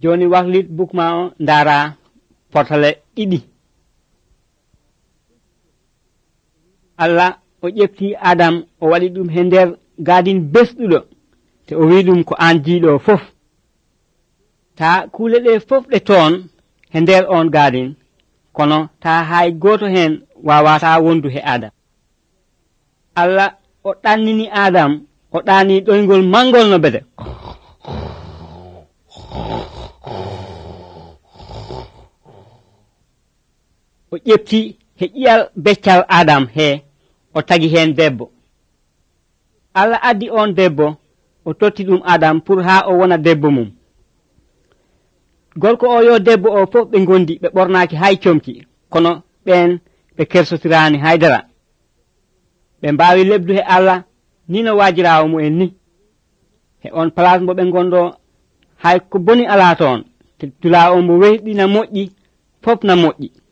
joni wahlit bukma o ndara portale ɗiɗi. Allah o ƴefti Adam o waɗi ɗum he nder gadin besɗuɗo te o wi ɗum ko an jiiɗo fof ta kuule ɗe fof ɗe toon he nder on gadin kono ta hay goto hen wawata wondu he Adam. Allah o ɗannini Adam o ɗani ɗoygol mangol no bede o ƴefti he ƴiyal beccal Adam he o tagi hen debbo. Allah addi on debbo o totti ɗum Adam pour ha o wona debbo mum. Gorko o yo debbo o fof ɓe gondi ɓe ɓornaki hay comki kono ɓen ɓe kersotirani haydara ɓe mbawi lebdu he Allah ni no wajirawo mu'en ni he on place mo ɓe gondo hay ko boni ala toon te tula o mo wehɗina moƴƴi fof na moƴƴi.